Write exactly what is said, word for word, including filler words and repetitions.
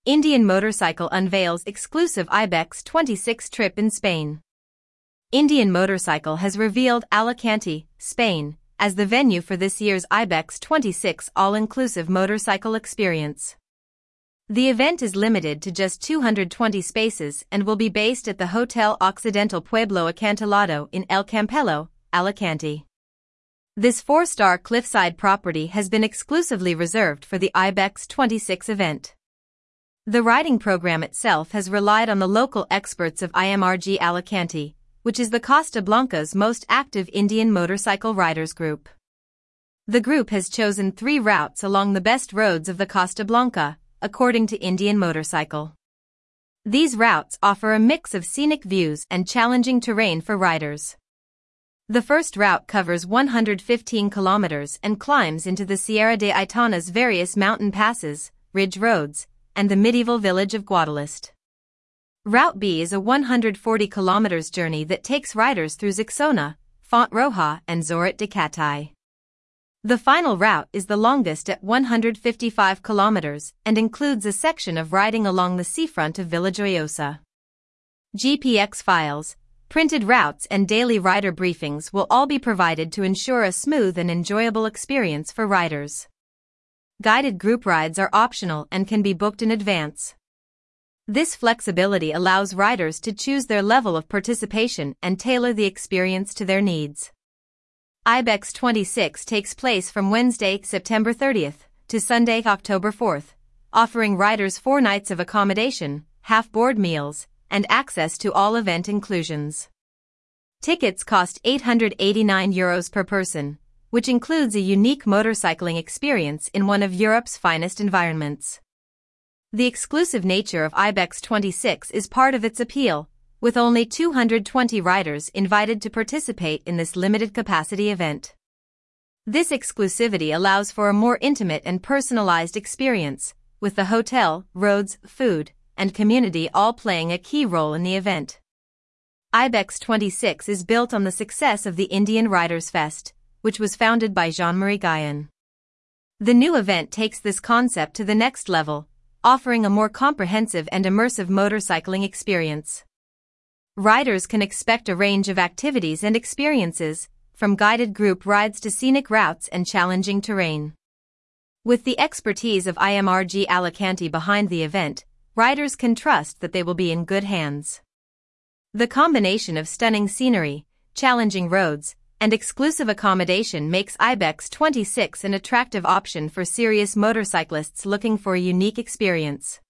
Indian Motorcycle unveils exclusive Ibex twenty-six trip in Spain. Indian Motorcycle has revealed Alicante, Spain, as the venue for this year's Ibex twenty-six all-inclusive motorcycle experience. The event is limited to just two hundred twenty spaces and will be based at the Hotel Occidental Pueblo Acantilado in El Campello, Alicante. This four-star cliffside property has been exclusively reserved for the Ibex twenty-six event. The riding program itself has relied on the local experts of I M R G Alicante, which is the Costa Blanca's most active Indian motorcycle riders group. The group has chosen three routes along the best roads of the Costa Blanca, according to Indian Motorcycle. These routes offer a mix of scenic views and challenging terrain for riders. The first route covers one hundred fifteen kilometers and climbs into the Sierra de Aitana's various mountain passes, ridge roads, and the medieval village of Guadalest. Route B is a one hundred forty kilometers journey that takes riders through Zixona, Font-Roja and Zorit de Catay. The final route is the longest at one hundred fifty-five kilometers and includes a section of riding along the seafront of Villajoyosa. G P X files, printed routes and daily rider briefings will all be provided to ensure a smooth and enjoyable experience for riders. Guided group rides are optional and can be booked in advance. This flexibility allows riders to choose their level of participation and tailor the experience to their needs. Ibex twenty-six takes place from Wednesday, September thirtieth, to Sunday, October fourth, offering riders four nights of accommodation, half-board meals, and access to all event inclusions. Tickets cost eight hundred eighty-nine euros per person, which includes a unique motorcycling experience in one of Europe's finest environments. The exclusive nature of Ibex twenty-six is part of its appeal, with only two hundred twenty riders invited to participate in this limited-capacity event. This exclusivity allows for a more intimate and personalized experience, with the hotel, roads, food, and community all playing a key role in the event. Ibex twenty-six is built on the success of the Indian Riders Fest, which was founded by Jean-Marie Guyon. The new event takes this concept to the next level, offering a more comprehensive and immersive motorcycling experience. Riders can expect a range of activities and experiences, from guided group rides to scenic routes and challenging terrain. With the expertise of I M R G Alicante behind the event, riders can trust that they will be in good hands. The combination of stunning scenery, challenging roads, and exclusive accommodation makes Ibex twenty-six an attractive option for serious motorcyclists looking for a unique experience.